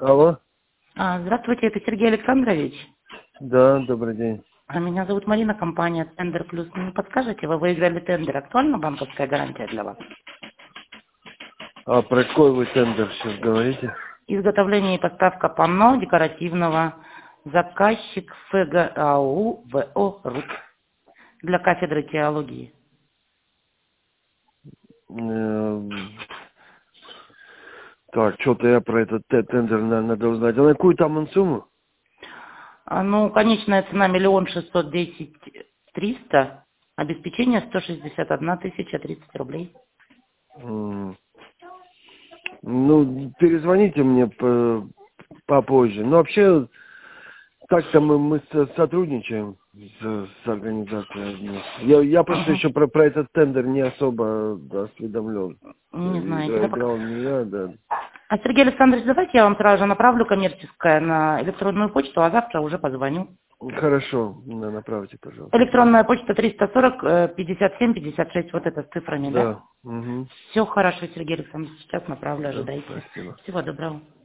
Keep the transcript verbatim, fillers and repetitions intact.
Алло. А, Здравствуйте, это Сергей Александрович. Да, добрый день. А Меня зовут Марина, компания Тендер Плюс. Не подскажете, вы выиграли тендер. Актуальна банковская гарантия для вас? А про какой вы тендер сейчас говорите? Изготовление и поставка панно декоративного. Заказчик ФГАУ ВО РУК для кафедры теологии. Эм, Так, что-то я про этот те- тендер, наверное, надо узнать. А на какую там он сумму? А, Ну, конечная цена миллион шестьсот десять триста. Обеспечение сто шестьдесят одна тысяча тридцать рублей. М, Ну, перезвоните мне по- попозже. Ну, вообще, так-то мы, мы со- сотрудничаем с, с организацией. Я, я просто Ага. еще про, про этот тендер не особо осведомлен. Не знаете, Игра, да, пока? играл не я, да. А, Сергей Александрович, давайте я вам сразу же направлю коммерческое на электронную почту, а завтра уже позвоню. Хорошо, на- направьте, пожалуйста. Электронная почта триста сорок э, пятьдесят семь пятьдесят шесть, вот это с цифрами, да? Да. Угу. Все хорошо, Сергей Александрович, сейчас направлю, Да, ожидайте. спасибо. Всего доброго.